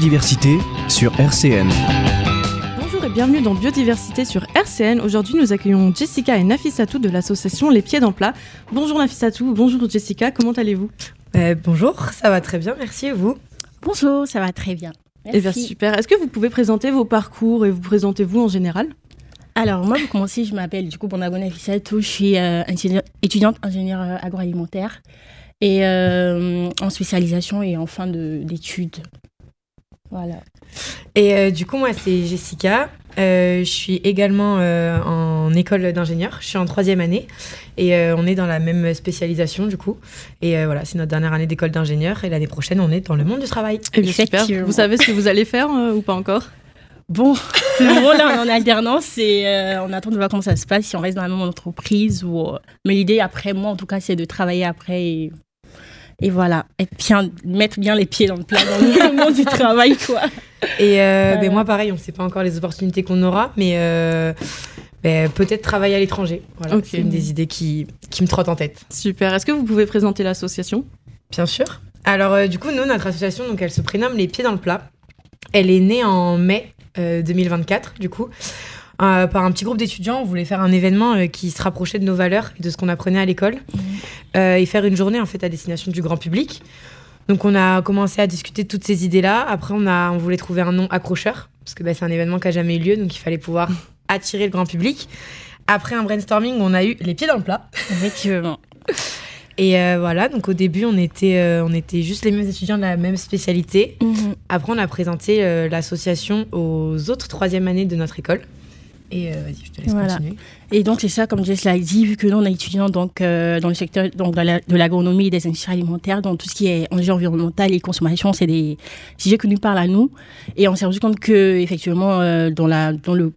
Biodiversité sur RCN. Bonjour et bienvenue dans Biodiversité sur RCN. Aujourd'hui, nous accueillons Jessica et Nafissatou de l'association Les Pieds dans le Plat. Bonjour Nafissatou, bonjour Jessica, comment allez-vous ? Bonjour, ça va très bien, merci et vous ? Bonjour, ça va très bien. Merci. Eh bien super, est-ce que vous pouvez présenter vos parcours et vous présentez-vous en général ? Alors moi, pour commencer, je m'appelle Bonabo Nafissatou, je suis étudiante ingénieure agroalimentaire et en spécialisation et en fin d'études. Voilà. Et du coup, moi, c'est Jessica. Je suis également en école d'ingénieur. Je suis en 3e année et on est dans la même spécialisation du coup. Et voilà, c'est notre dernière année d'école d'ingénieur et l'année prochaine, on est dans le monde du travail. Eh bien, super. Vous savez ce que vous allez faire ou pas encore ? Bon, pour le moment, là, on est en alternance et on attend de voir comment ça se passe, si on reste dans la même entreprise. Mais l'idée, après moi, en tout cas, c'est de travailler après et voilà, et bien, mettre bien les pieds dans le plat dans le monde du travail, quoi. Et moi, pareil, on ne sait pas encore les opportunités qu'on aura, mais peut-être travailler à l'étranger. Voilà, okay. C'est une des idées qui me trotte en tête. Super. Est-ce que vous pouvez présenter l'association ? Bien sûr. Alors, du coup, nous, notre association, donc, elle se prénomme Les Pieds dans le Plat. Elle est née en mai 2024, du coup. Par un petit groupe d'étudiants, on voulait faire un événement qui se rapprochait de nos valeurs et de ce qu'on apprenait à l'école et faire une journée en fait à destination du grand public. Donc on a commencé à discuter de toutes ces idées-là. Après on voulait trouver un nom accrocheur parce que c'est un événement qui n'a jamais eu lieu, donc il fallait pouvoir attirer le grand public. Après un brainstorming, on a eu les pieds dans le plat. Effectivement. Et voilà, donc au début on était juste les mêmes étudiants de la même spécialité. Après on a présenté l'association aux autres 3e années de notre école. Et vas-y, je te laisse continuer. Et donc, c'est ça, comme Jess l'a dit, vu que nous, on est étudiants dans le secteur de l'agronomie et des industries alimentaires, dans tout ce qui est enjeux environnemental et consommation, c'est des sujets qui nous parlent à nous. Et on s'est rendu compte qu'effectivement, dans la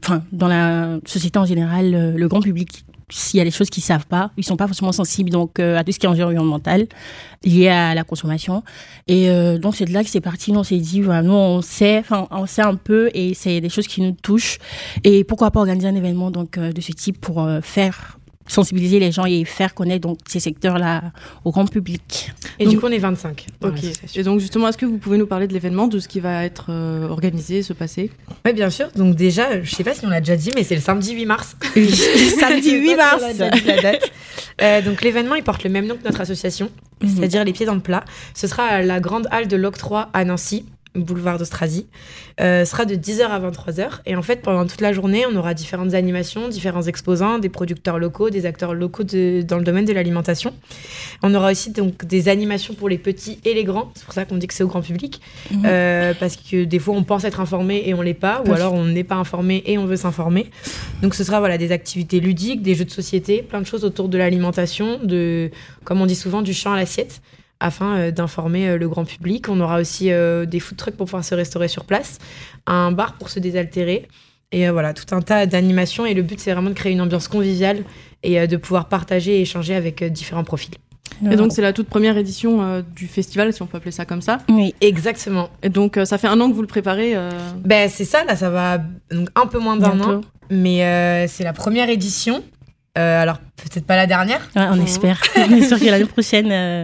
société en général, le grand public, s'il y a des choses qu'ils ne savent pas, ils ne sont pas forcément sensibles donc, à tout ce qui est enjeu environnemental lié à la consommation. Et donc, c'est de là que c'est parti. Nous, on s'est dit, voilà, nous, on sait un peu et c'est des choses qui nous touchent. Et pourquoi pas organiser un événement donc, de ce type pour faire sensibiliser les gens et faire connaître donc, ces secteurs-là au grand public. Et donc, du coup, on est 25. Ok. Et donc, justement, est-ce que vous pouvez nous parler de l'événement, de ce qui va être organisé, se passer ? Oui, bien sûr. Donc déjà, je ne sais pas si on l'a déjà dit, mais c'est le samedi 8 mars. Samedi 8 mars. On a déjà dit la date. Donc l'événement, il porte le même nom que notre association, c'est-à-dire Les Pieds dans le Plat. Ce sera à la grande halle de l'Octroi à Nancy, boulevard d'Austrasie. Sera de 10h à 23h. Et en fait, pendant toute la journée, on aura différentes animations, différents exposants, des producteurs locaux, des acteurs locaux dans le domaine de l'alimentation. On aura aussi donc, des animations pour les petits et les grands. C'est pour ça qu'on dit que c'est au grand public. Parce que des fois, on pense être informé et on ne l'est pas. Ou alors, on n'est pas informé et on veut s'informer. Donc, ce sera des activités ludiques, des jeux de société, plein de choses autour de l'alimentation, comme on dit souvent, du champ à l'assiette, afin d'informer le grand public. On aura aussi des food trucks pour pouvoir se restaurer sur place, un bar pour se désaltérer, et voilà, tout un tas d'animations. Et le but, c'est vraiment de créer une ambiance conviviale et de pouvoir partager et échanger avec différents profils. Et donc, c'est la toute première édition du festival, si on peut appeler ça comme ça. Oui, exactement. Et donc, ça fait 1 an que vous le préparez C'est ça, là, ça va donc, un peu moins d'1 an, mais c'est la première édition. Alors, peut-être pas la dernière. Ouais, on espère. On espère que l'année prochaine...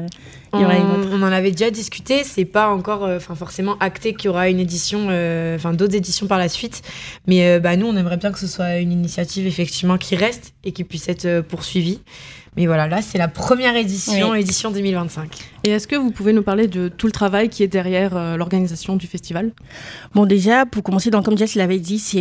On en avait déjà discuté, c'est pas encore forcément acté qu'il y aura une édition, d'autres éditions par la suite. Mais nous, on aimerait bien que ce soit une initiative effectivement qui reste et qui puisse être poursuivie. Mais voilà, là, c'est la première édition, édition 2025. Et est-ce que vous pouvez nous parler de tout le travail qui est derrière l'organisation du festival ? Bon, déjà, pour commencer, comme Jess l'avait dit, c'est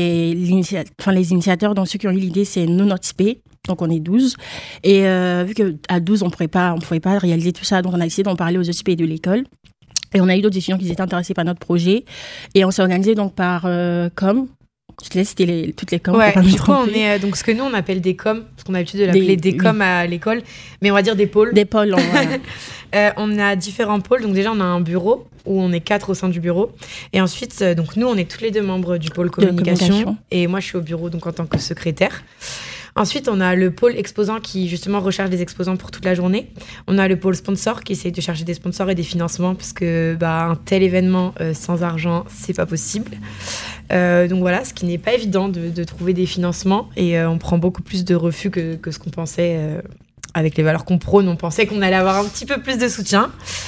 les initiateurs, donc ceux qui ont eu l'idée, c'est No Not Spay. Donc, on est 12. Et vu qu'à 12, on ne pouvait pas réaliser tout ça, donc on a essayé d'en parler aux autres pays de l'école. Et on a eu d'autres étudiants qui étaient intéressés par notre projet. Et on s'est organisé donc par com. Je te laisse citer toutes les coms. Ouais, du coup, on est donc ce que nous, on appelle des coms, parce qu'on a l'habitude de l'appeler des coms à l'école, mais on va dire des pôles. Des pôles, voilà. On a différents pôles. Donc déjà, on a un bureau où on est 4 au sein du bureau. Et ensuite, donc nous, on est tous les 2 membres du pôle communication. Et moi, je suis au bureau donc en tant que secrétaire. Ensuite, on a le pôle exposant qui, justement, recherche des exposants pour toute la journée. On a le pôle sponsor qui essaye de chercher des sponsors et des financements parce que un tel événement sans argent, c'est pas possible. Donc voilà, ce qui n'est pas évident de trouver des financements. Et on prend beaucoup plus de refus que ce qu'on pensait. Avec les valeurs qu'on prône, on pensait qu'on allait avoir un petit peu plus de soutien.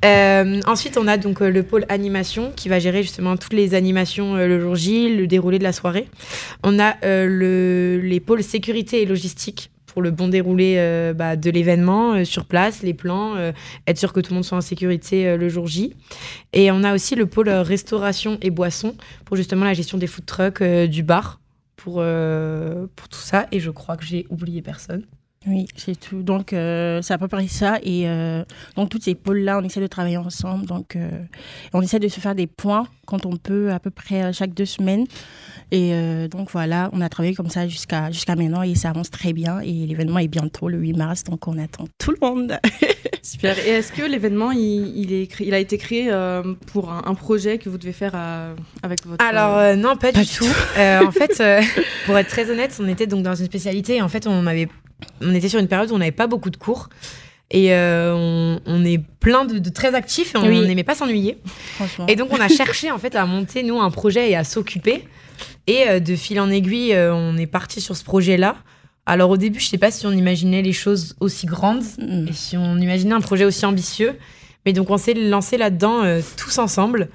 Ensuite, on a donc le pôle animation qui va gérer justement toutes les animations le jour J, le déroulé de la soirée. On a les pôles sécurité et logistique pour le bon déroulé de l'événement sur place, les plans, être sûr que tout le monde soit en sécurité le jour J. Et on a aussi le pôle restauration et boissons pour justement la gestion des food trucks, du bar, pour tout ça. Et je crois que j'ai oublié personne. Oui, c'est tout. Donc, c'est à peu près ça. Et donc, tous ces pôles-là, on essaie de travailler ensemble. Donc, on essaie de se faire des points quand on peut, à peu près chaque 2 semaines. Et donc, voilà, on a travaillé comme ça jusqu'à maintenant et ça avance très bien. Et l'événement est bientôt, le 8 mars. Donc, on attend tout le monde. Super. Et est-ce que l'événement, il a été créé pour un projet que vous devez faire avec votre... Alors, non, pas du tout. En fait, pour être très honnête, on était donc dans une spécialité. Et en fait, on était sur une période où on n'avait pas beaucoup de cours. Et on est plein de très actifs et on n'aimait pas s'ennuyer. Franchement. Et donc, on a cherché en fait à monter, nous, un projet et à s'occuper. Et de fil en aiguille, on est parti sur ce projet-là. Alors, au début, je ne sais pas si on imaginait les choses aussi grandes et si on imaginait un projet aussi ambitieux. Mais donc, on s'est lancé là-dedans tous ensemble.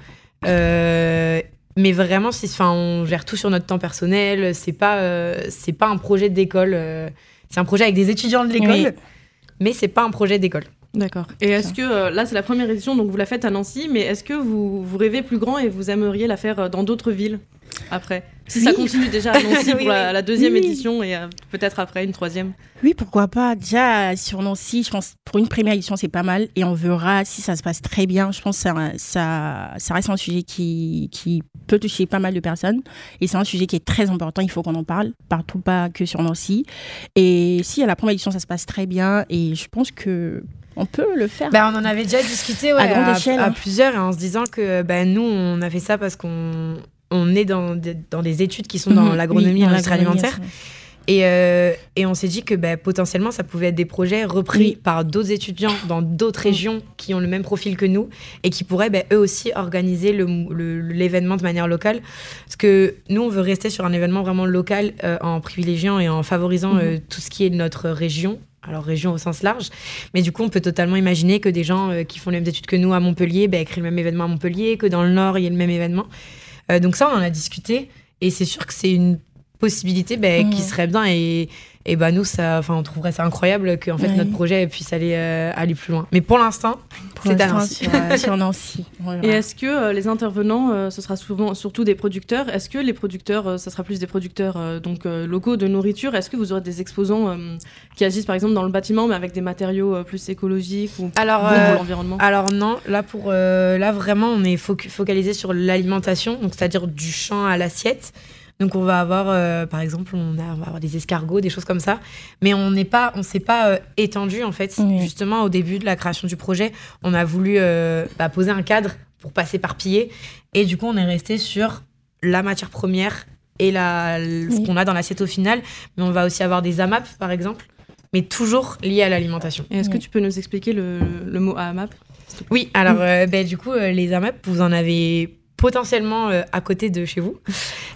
Mais vraiment, on gère tout sur notre temps personnel. C'est pas un projet d'école. C'est un projet avec des étudiants de l'école, mais c'est pas un projet d'école. D'accord. Et est-ce que, là, c'est la première édition, donc vous la faites à Nancy, mais est-ce que vous rêvez plus grand et vous aimeriez la faire dans d'autres villes après ? Si ça continue déjà à Nancy pour la deuxième édition et peut-être après une troisième. Oui, pourquoi pas. Déjà, sur Nancy, je pense pour une première édition, c'est pas mal. Et on verra si ça se passe très bien. Je pense que ça reste un sujet qui peut toucher pas mal de personnes. Et c'est un sujet qui est très important. Il faut qu'on en parle partout, pas que sur Nancy. Et si à la première édition, ça se passe très bien, et je pense que on peut le faire. On en avait déjà discuté à grande échelle, à plusieurs, et en se disant que nous, on a fait ça parce qu'on est dans des études qui sont dans l'agronomie et l'industrie alimentaire. Et on s'est dit que potentiellement, ça pouvait être des projets repris par d'autres étudiants dans d'autres régions qui ont le même profil que nous et qui pourraient eux aussi organiser l'événement de manière locale. Parce que nous, on veut rester sur un événement vraiment local en privilégiant et en favorisant tout ce qui est de notre région. Alors, région au sens large. Mais du coup, on peut totalement imaginer que des gens qui font les mêmes études que nous à Montpellier créent le même événement à Montpellier, que dans le Nord, il y ait le même événement. Donc ça, on en a discuté. Et c'est sûr que c'est une possibilité qui serait bien. Et nous, on trouverait ça incroyable que fait, notre projet puisse aller plus loin. Mais pour l'instant, c'est à Nancy. Sur Nancy. Et est-ce que les intervenants, ce sera surtout des producteurs ? Est-ce que les producteurs, ça sera plus des producteurs locaux de nourriture ? Est-ce que vous aurez des exposants qui agissent par exemple dans le bâtiment, mais avec des matériaux plus écologiques ou pour l'environnement ? Alors non, là vraiment, on est focalisé sur l'alimentation, donc c'est-à-dire du champ à l'assiette. Donc on va avoir, par exemple, on va avoir des escargots, des choses comme ça. Mais on s'est pas étendu en fait. Justement, au début de la création du projet, on a voulu poser un cadre pour pas s'éparpiller. Et du coup, on est resté sur la matière première et ce qu'on a dans l'assiette au final. Mais on va aussi avoir des AMAP, par exemple, mais toujours liés à l'alimentation. Et est-ce que tu peux nous expliquer le mot AMAP ? Oui, alors du coup, les AMAP, vous en avez potentiellement à côté de chez vous.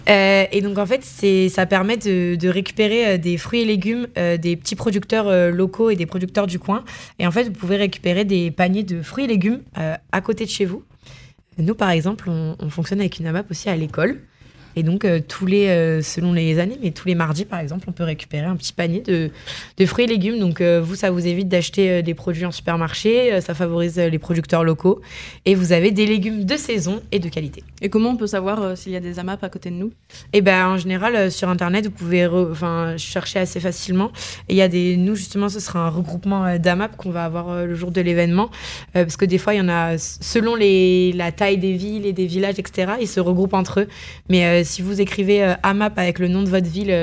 Et donc, en fait, ça permet de récupérer des fruits et légumes des petits producteurs locaux et des producteurs du coin. Et en fait, vous pouvez récupérer des paniers de fruits et légumes à côté de chez vous. Nous, par exemple, on fonctionne avec une AMAP aussi à l'école. Et donc, selon les années, mais tous les mardis, par exemple, on peut récupérer un petit panier de fruits et légumes. Donc, ça vous évite d'acheter des produits en supermarché. Ça favorise les producteurs locaux. Et vous avez des légumes de saison et de qualité. Et comment on peut savoir s'il y a des AMAP à côté de nous ? En général, sur Internet, vous pouvez chercher assez facilement. Et nous, justement, ce sera un regroupement d'AMAP qu'on va avoir le jour de l'événement. Parce que des fois, il y en a, selon la taille des villes et des villages, etc., ils se regroupent entre eux. Mais si vous écrivez AMAP avec le nom de votre ville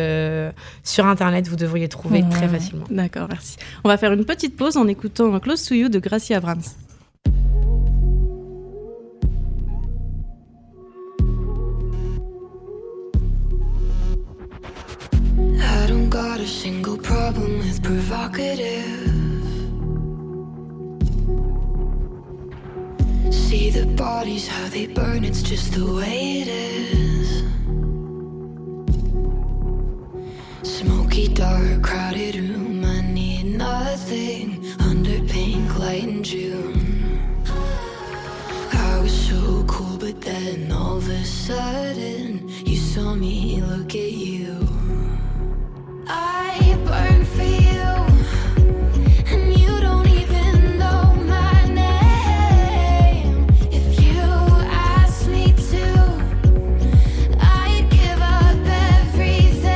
sur Internet, vous devriez trouver très facilement. D'accord, merci. On va faire une petite pause en écoutant Close to You de Gracie Abrams. I don't got a single problem with provocative. See the bodies, how they burn, it's just the way it is. Smoky, dark, crowded room, I need nothing under pink light in June. so cool, but then all of a sudden you saw me look at you. I burn for you, and you don't even know my name. If you asked me to, I'd give up everything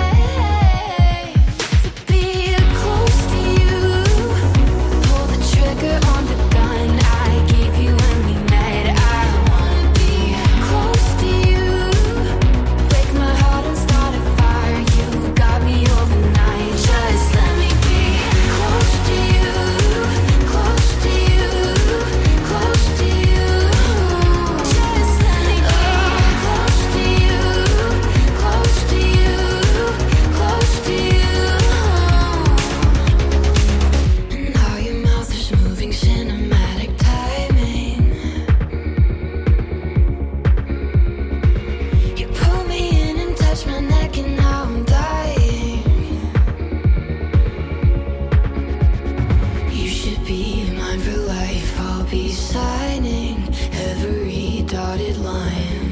to be close to you. Pull the trigger on the gun I gave you when we met. I wanna be close to you. Break my heart and start a fire. You got me overnight. Just let me be close to you. Close to you. Close to you. Just let me be close to you. Close to you. Close to you. And how your mouth is moving, cinematic timing. You pull me in and touch my neck, and now I'm dying. You should be mine for life. I'll be signing every dotted line.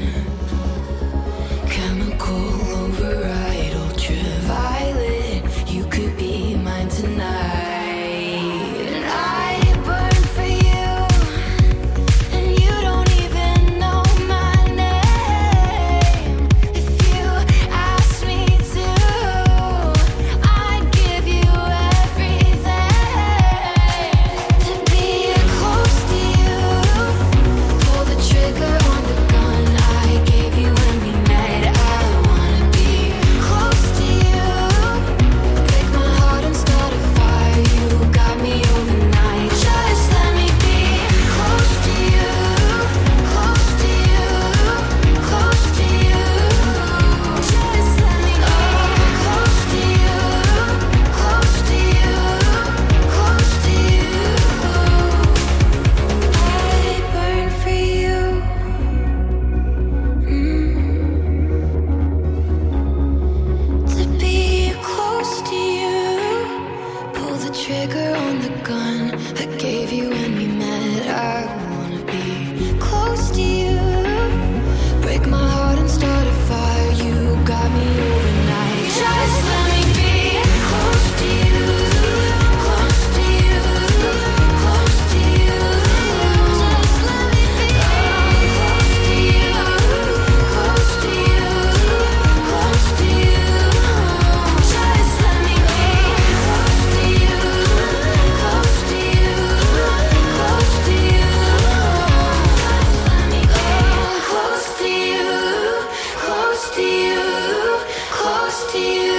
Chemical override, ultraviolet. You could be mine tonight. And I burn for you, and you don't even know my name. If you ask me to, I'd give you everything to be close to you. Pull the trigger on the gun I gave you when we met. I wanna be close to you. Break my heart and start a fire. You got me overnight. Just let me be close to you. Close to you. Close to you. Just let me be close to you. Close to you. Close to you. I burn for you. To be close to you. Pull the trigger on the gun I gave you when we met. I wanna be close to you. Break my heart and start a fire. You got me overnight. Just let me be close to you. Close to you. Close to you. Just let me be close to you. Close to you. Close to you. Just let me be close to you. Close to you. Close to you. Just let me be close to you. Close to you. Close to you.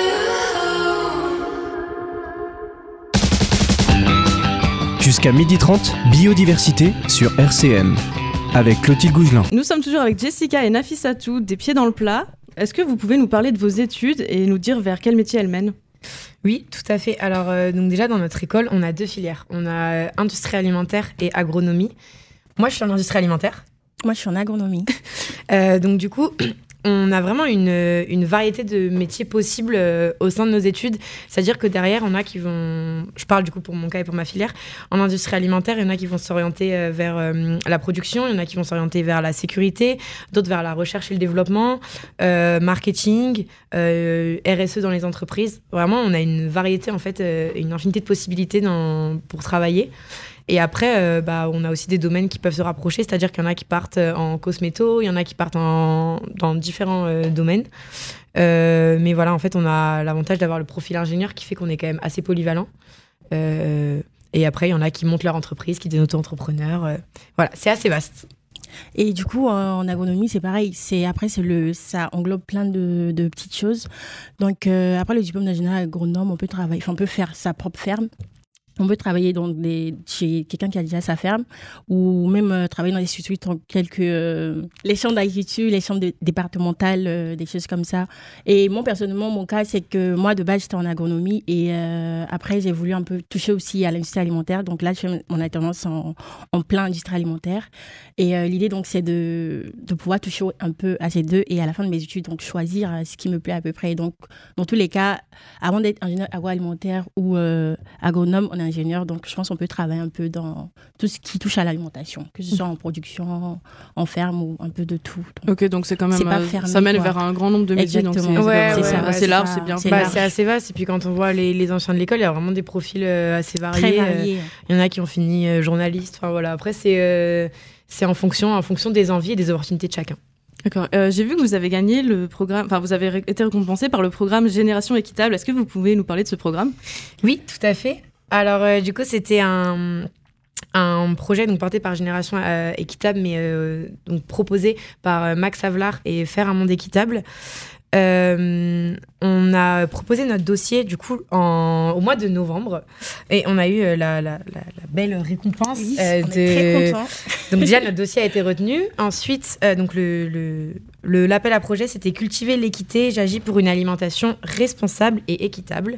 Jusqu'à 12h30, biodiversité sur RCN. Avec Clotilde Gougelin. Nous sommes toujours avec Jessica et Nafissatou, des pieds dans le plat. Est-ce que vous pouvez nous parler de vos études et nous dire vers quel métier elles mènent ? Oui, tout à fait. Alors, donc déjà, dans notre école, on a 2 filières. On a industrie alimentaire et agronomie. Moi, je suis en industrie alimentaire. Moi, je suis en agronomie. Donc, du coup, on a vraiment une variété de métiers possibles au sein de nos études. C'est-à-dire que derrière, on a qui vont... Je parle du coup pour mon cas et pour ma filière. En industrie alimentaire, il y en a qui vont s'orienter vers la production, il y en a qui vont s'orienter vers la sécurité, d'autres vers la recherche et le développement, marketing, RSE dans les entreprises. Vraiment, on a une variété, en fait, une infinité de possibilités pour travailler. Et après, on a aussi des domaines qui peuvent se rapprocher, c'est-à-dire qu'il y en a qui partent en cosméto, il y en a qui partent dans différents domaines. Mais voilà, en fait, on a l'avantage d'avoir le profil ingénieur qui fait qu'on est quand même assez polyvalent. Et après, il y en a qui montent leur entreprise, qui deviennent auto-entrepreneurs. Voilà, c'est assez vaste. Et du coup, en agronomie, c'est pareil. Ça englobe plein de petites choses. Donc, après le diplôme d'ingénieur agronome, on peut faire sa propre ferme. On peut travailler chez quelqu'un qui a déjà sa ferme ou même travailler dans des structures telles que les chambres d'agriculture, les chambres départementales, des choses comme ça. Et moi, personnellement, mon cas, c'est que moi, de base, j'étais en agronomie et après, j'ai voulu un peu toucher aussi à l'industrie alimentaire. Donc là, je fais mon alternance en plein industrie alimentaire. Et l'idée, donc, c'est de pouvoir toucher un peu à ces deux et à la fin de mes études, donc choisir ce qui me plaît à peu près. Donc, dans tous les cas, avant d'être ingénieur agroalimentaire ou agronome, on a ingénieur, donc je pense qu'on peut travailler un peu dans tout ce qui touche à l'alimentation, que ce soit en production, en ferme ou un peu de tout. Donc, Ok, donc c'est quand même, C'est pas fermé, ça mène quoi. vers un grand nombre de métiers, donc Exactement. Ouais, c'est ouais, assez ouais, large, c'est c'est ça. bien. C'est Bah, large. c'est assez vaste. Et puis quand on voit les anciens de l'école, il y a vraiment des profils assez variés. très varié. Il y en a qui ont fini journaliste. Enfin voilà. Après, c'est en fonction des envies et des opportunités de chacun. D'accord. J'ai vu que vous avez gagné le programme, enfin vous avez été récompensé par le programme Génération Équitable. Est-ce que vous pouvez nous parler de ce programme ? Oui, tout à fait. Alors, du coup, c'était un projet donc, porté par Génération Équitable, mais donc, proposé par Max Havelaar et Faire un monde équitable. On a proposé notre dossier du coup au mois de novembre et on a eu la belle récompense. Oui, on est très contents. Donc déjà notre dossier a été retenu. Ensuite donc l'appel à projet c'était cultiver l'équité. J'agis pour une alimentation responsable et équitable.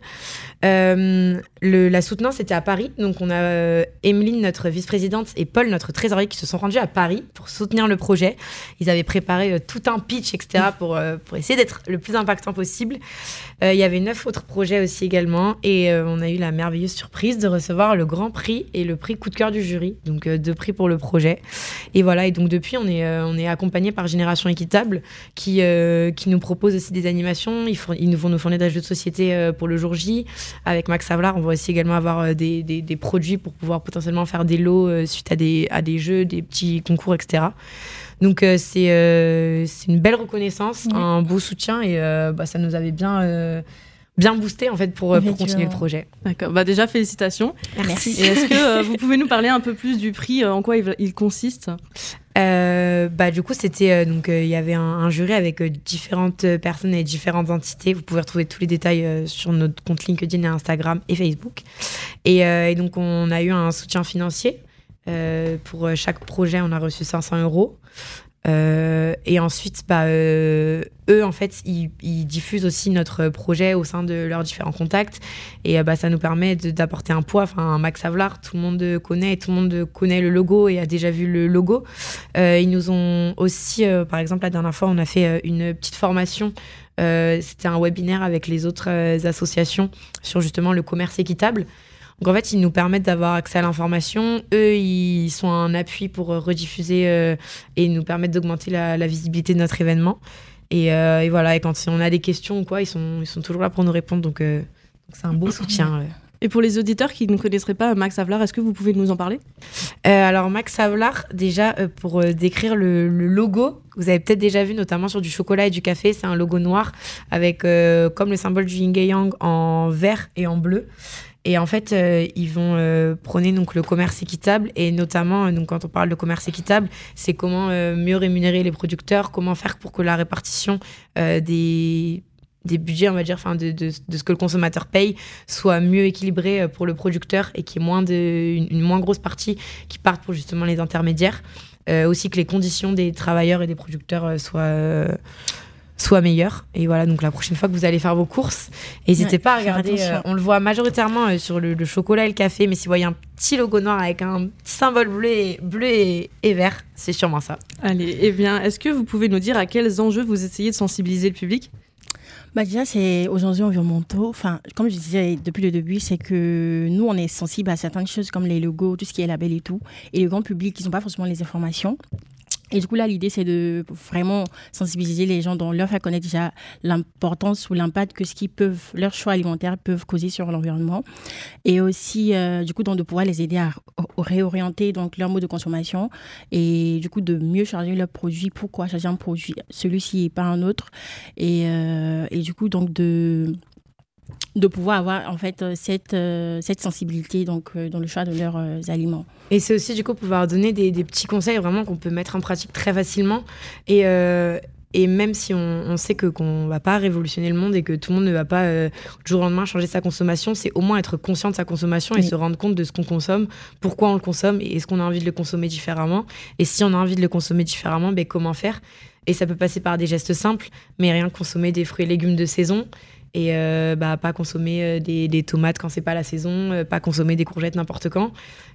La soutenance était à Paris, donc on a Emeline, notre vice-présidente, et Paul, notre trésorier, qui se sont rendus à Paris pour soutenir le projet. Ils avaient préparé tout un pitch, etc., pour essayer d'être le plus impactant possible. Il y avait 9 autres projets aussi également, et on a eu la merveilleuse surprise de recevoir le grand prix et le prix coup de cœur du jury, donc 2 prix pour le projet. Et voilà, et donc depuis, on est accompagné par Génération Équitable, qui nous propose aussi des animations. Ils vont nous fournir des jeux de société pour le jour J. Avec Max Havelaar, on va aussi également avoir des produits pour pouvoir potentiellement faire des lots suite à des jeux, des petits concours, etc. Donc c'est une belle reconnaissance, un beau soutien et ça nous avait bien boosté en fait pour continuer le projet. D'accord. Bah déjà félicitations. Merci. Et est-ce que vous pouvez nous parler un peu plus du prix, en quoi il consiste ? Du coup c'était donc il y avait un jury avec différentes personnes et différentes entités. Vous pouvez retrouver tous les détails sur notre compte LinkedIn et Instagram et Facebook. Et donc on a eu un soutien financier pour chaque projet. On a reçu 500 €. Et ensuite, eux, en fait, ils diffusent aussi notre projet au sein de leurs différents contacts. Et ça nous permet d'apporter un poids. Enfin, Max Havelaar, tout le monde connaît, tout le monde connaît le logo et a déjà vu le logo. Ils nous ont aussi, par exemple, la dernière fois, on a fait une petite formation. C'était un webinaire avec les autres associations sur justement le commerce équitable. Donc en fait, ils nous permettent d'avoir accès à l'information. Eux, ils sont un appui pour rediffuser et nous permettent d'augmenter la visibilité de notre événement. Et voilà, et quand on a des questions ou quoi, ils sont toujours là pour nous répondre. Donc c'est un beau soutien. Et pour les auditeurs qui ne connaisseraient pas Max Havelaar, est-ce que vous pouvez nous en parler ? Alors Max Havelaar, déjà pour décrire le logo, vous avez peut-être déjà vu notamment sur du chocolat et du café, c'est un logo noir avec comme le symbole du yin et yang en vert et en bleu. Et en fait, ils vont prôner donc, le commerce équitable. Et notamment, donc, quand on parle de commerce équitable, c'est comment mieux rémunérer les producteurs, comment faire pour que la répartition des budgets, on va dire, de ce que le consommateur paye, soit mieux équilibrée pour le producteur et qu'il y ait une moins grosse partie qui parte pour justement les intermédiaires. Aussi que les conditions des travailleurs et des producteurs soient meilleures. Et voilà, donc la prochaine fois que vous allez faire vos courses, n'hésitez pas à regarder. On le voit majoritairement sur le chocolat et le café, mais si vous voyez un petit logo noir avec un petit symbole bleu et vert, c'est sûrement ça. Allez, eh bien, est-ce que vous pouvez nous dire à quels enjeux vous essayez de sensibiliser le public ? Déjà, c'est aux enjeux environnementaux. Enfin, comme je disais depuis le début, c'est que nous, on est sensible à certaines choses comme les logos, tout ce qui est label et tout. Et le grand public, ils n'ont pas forcément les informations. Et du coup, là, l'idée, c'est de vraiment sensibiliser les gens, donc leur faire connaître déjà l'importance ou l'impact que leurs choix alimentaires peuvent causer sur l'environnement. Et aussi, du coup, donc, de pouvoir les aider à réorienter donc, leur mode de consommation et du coup, de mieux charger leurs produits. Pourquoi charger un produit, celui-ci et pas un autre. Et du coup, donc, de pouvoir avoir en fait cette sensibilité donc dans le choix de leurs aliments. Et c'est aussi du coup pouvoir donner des petits conseils vraiment qu'on peut mettre en pratique très facilement et même si on sait qu'on va pas révolutionner le monde et que tout le monde ne va pas du jour au lendemain changer sa consommation, c'est au moins être conscient de sa consommation et se rendre compte de ce qu'on consomme, pourquoi on le consomme et est-ce qu'on a envie de le consommer différemment, et si on a envie de le consommer différemment, comment faire. Et ça peut passer par des gestes simples, mais rien que consommer des fruits et légumes de saison. Et pas consommer des tomates quand c'est pas la saison, pas consommer des courgettes n'importe quand.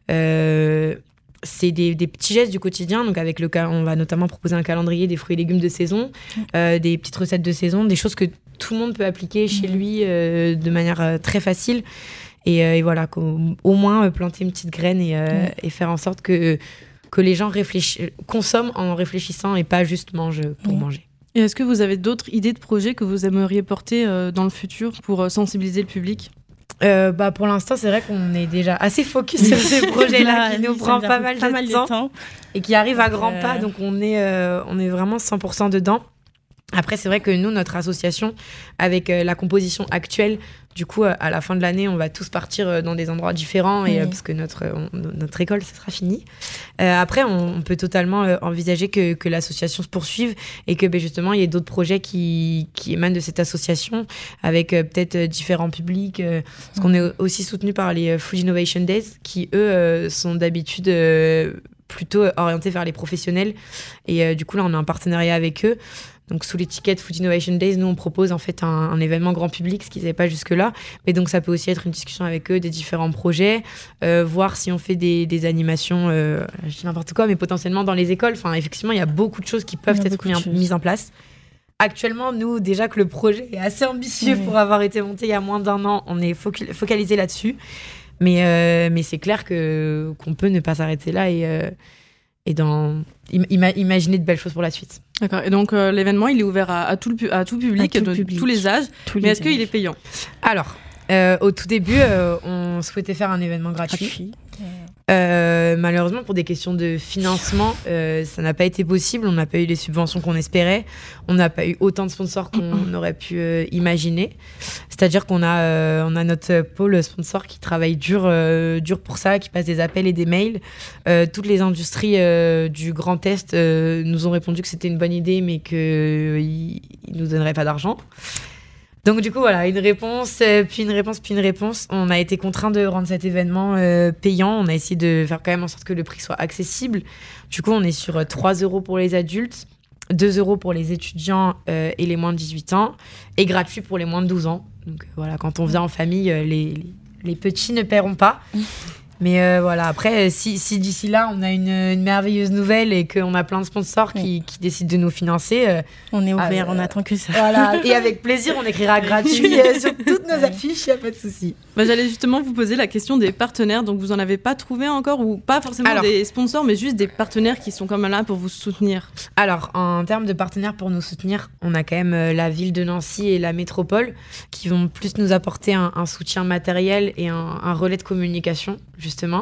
C'est des petits gestes du quotidien. Donc on va notamment proposer un calendrier des fruits et légumes de saison, des petites recettes de saison, des choses que tout le monde peut appliquer chez lui de manière très facile. Et voilà, au moins planter une petite graine et faire en sorte que les gens consomment en réfléchissant et pas juste mangent pour manger. Et est-ce que vous avez d'autres idées de projets que vous aimeriez porter dans le futur pour sensibiliser le public ? Pour l'instant, c'est vrai qu'on est déjà assez focus sur ces projets-là qui nous prend pas mal de temps et qui arrivent à grands pas. Donc, on est vraiment 100% dedans. Après, c'est vrai que nous, notre association, avec la composition actuelle, du coup, à la fin de l'année, on va tous partir dans des endroits différents parce que notre école, ça sera fini. Après, on peut totalement envisager que l'association se poursuive et que justement, il y ait d'autres projets qui émanent de cette association avec peut-être différents publics. Parce qu'on est aussi soutenu par les Food Innovation Days qui, eux, sont d'habitude plutôt orientés vers les professionnels. Et du coup, là, on a un partenariat avec eux. Donc, sous l'étiquette Food Innovation Days, nous, on propose en fait un événement grand public, ce qu'ils n'avaient pas jusque-là. Mais donc, ça peut aussi être une discussion avec eux des différents projets, voir si on fait des animations, je dis n'importe quoi, mais potentiellement dans les écoles. Enfin, effectivement, il y a beaucoup de choses qui peuvent être mises en place. Actuellement, nous, déjà que le projet est assez ambitieux pour avoir été monté il y a moins d'1 an, on est focalisé là-dessus. Mais c'est clair qu'on peut ne pas s'arrêter là et imaginer de belles choses pour la suite. D'accord. Et donc, l'événement, il est ouvert à tout public, tous les âges. Mais est-ce qu'il est payant ? Alors, au tout début, on souhaitait faire un événement gratuit. Malheureusement, pour des questions de financement, ça n'a pas été possible. On n'a pas eu les subventions qu'on espérait. On n'a pas eu autant de sponsors qu'on aurait pu imaginer. C'est-à-dire qu'on a notre pôle sponsor qui travaille dur pour ça, qui passe des appels et des mails. Toutes les industries du Grand Est nous ont répondu que c'était une bonne idée, mais qu'ils ne nous donneraient pas d'argent. Donc du coup, voilà, une réponse, puis une réponse, puis une réponse. On a été contraint de rendre cet événement payant. On a essayé de faire quand même en sorte que le prix soit accessible. Du coup, on est sur 3 € pour les adultes, 2 € pour les étudiants et les moins de 18 ans, et gratuit pour les moins de 12 ans. Donc voilà, quand on vient en famille, les petits ne paieront pas. Mais voilà, après, si d'ici là, on a une merveilleuse nouvelle et qu'on a plein de sponsors qui décident de nous financer... on est ouvert, on attend que ça. Voilà, et avec plaisir, on écrira gratuit sur toutes nos affiches, il n'y a pas de souci. J'allais justement vous poser la question des partenaires. Donc, vous n'en avez pas trouvé encore, ou pas forcément des sponsors, mais juste des partenaires qui sont quand même là pour vous soutenir. Alors, en termes de partenaires pour nous soutenir, on a quand même la ville de Nancy et la métropole qui vont plus nous apporter un soutien matériel et un relais de communication, justement.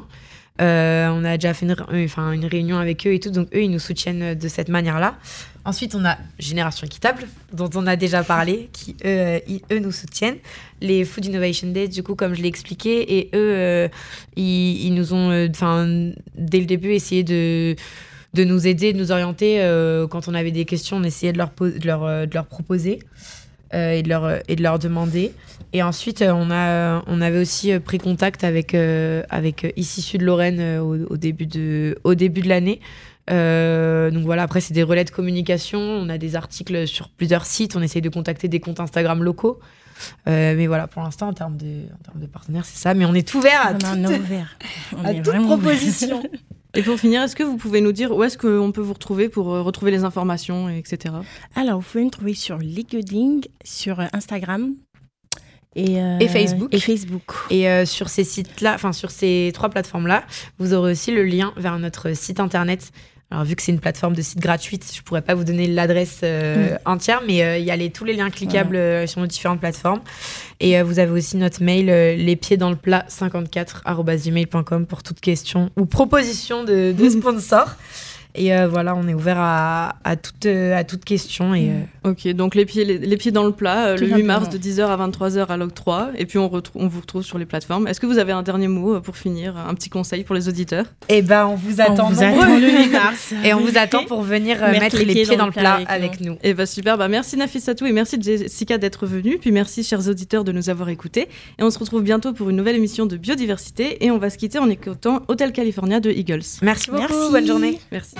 On a déjà fait une réunion avec eux et tout, donc eux, ils nous soutiennent de cette manière-là. Ensuite, on a Génération Équitable, dont on a déjà parlé, qui, eux nous soutiennent. Les Food Innovation Days, du coup, comme je l'ai expliqué, et eux, ils nous ont, dès le début, essayé de nous aider, de nous orienter. Quand on avait des questions, on essayait de leur proposer et de leur demander. Et ensuite, on avait aussi pris contact avec Ici Sud Lorraine au début de l'année. Donc voilà, après, c'est des relais de communication. On a des articles sur plusieurs sites. On essaye de contacter des comptes Instagram locaux. Mais voilà, pour l'instant, en termes de partenaires, c'est ça. Mais on est ouvert à toute proposition. Et pour finir, est-ce que vous pouvez nous dire où est-ce qu'on peut vous retrouver pour retrouver les informations, etc. Alors, vous pouvez nous trouver sur LinkedIn, sur Instagram et Facebook. Et sur ces sites-là, sur ces 3 plateformes-là, vous aurez aussi le lien vers notre site internet. Alors, vu que c'est une plateforme de site gratuite, je ne pourrais pas vous donner l'adresse entière, mais il y a tous les liens cliquables sur nos différentes plateformes. Et vous avez aussi notre mail, lespieddansleplat54@gmail.com pour toute question ou proposition de sponsor. Et voilà, on est ouvert à toute question. Et, Ok, donc les pieds dans le plat, le 8 mars de 10h à 23h à l'Octroi. Et puis on vous retrouve sur les plateformes. Est-ce que vous avez un dernier mot pour finir, un petit conseil pour les auditeurs ? Eh ben, on vous attend nombreux le 8 mars. Et on vous attend pour venir mettre les pieds dans le plat avec nous. Eh ben super, merci Nafissatou et merci Jessica d'être venue. Puis merci chers auditeurs de nous avoir écoutés. Et on se retrouve bientôt pour une nouvelle émission de Biodiversité. Et on va se quitter en écoutant Hotel California de Eagles. Merci beaucoup, bonne journée. Merci.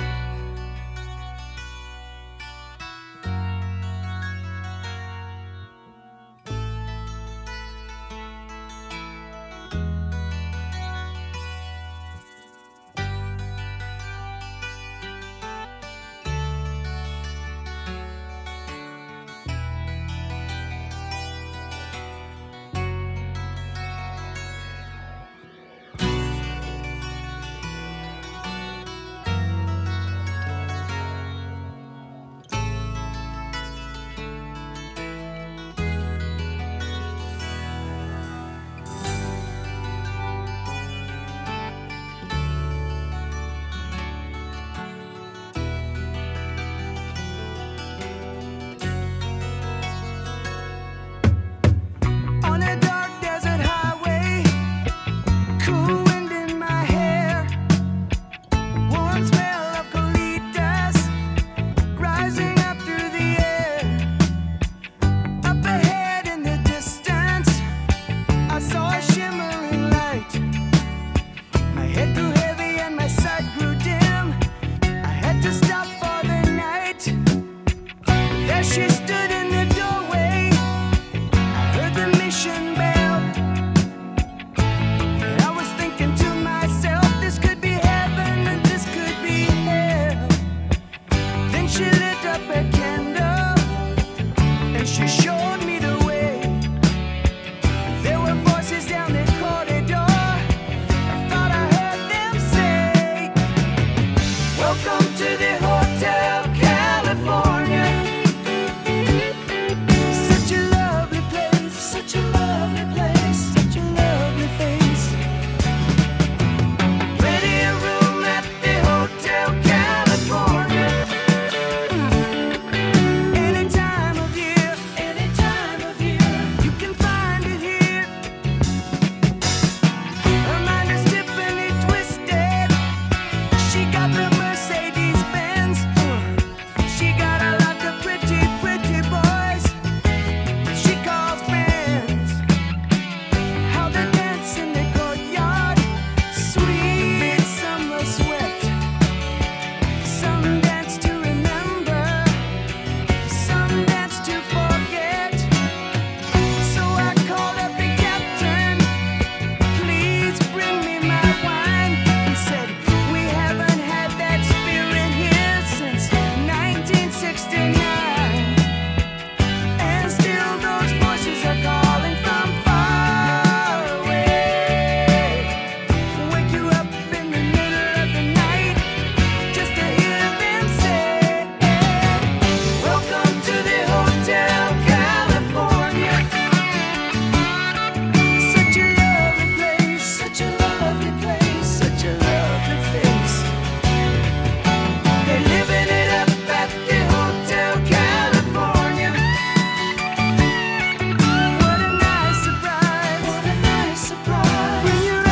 Welcome to the Hotel California. Such a lovely place, such a lovely place, such a lovely face. Plenty of room at the Hotel California. Any time of year, you can find it here. Her mind is Tiffany twisted. She got the Mercedes Benz. She got a lot of pretty, pretty boys she calls friends. How they dance in the courtyard, sweet summer sweat. Some dance to remember, some dance to forget. So I called up the captain, please bring me my wine. He said, we haven't had that spirit here since 1969. And still those voices are calling from far away. Wake you up in the middle of the night just to hear them say, welcome to the Hotel California. Such a lovely place, such a lovely place, such a lovely face. They're living it up at the Hotel California. What a nice surprise, what a nice surprise. Bring your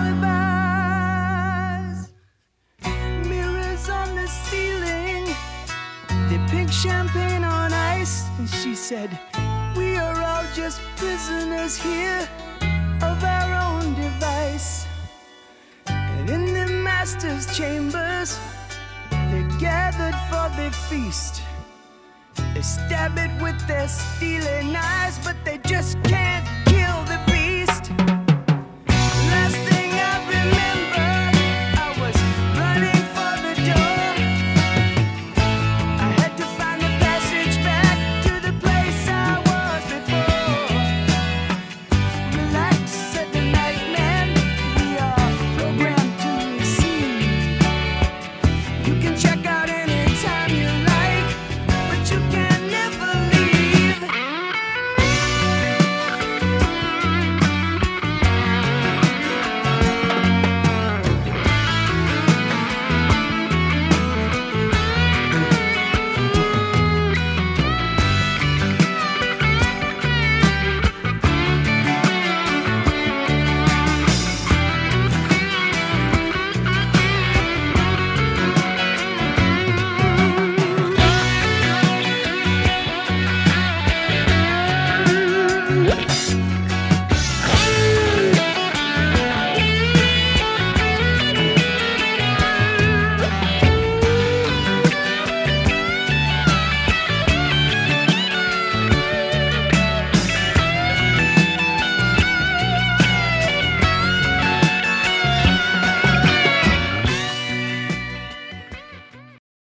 alibis. Mirrors on the ceiling, they pink champagne on ice. And she said, we are all just prisoners here of our own device. And in the master's chambers, they're gathered for the feast. They stab it with their steely knives, but they just can't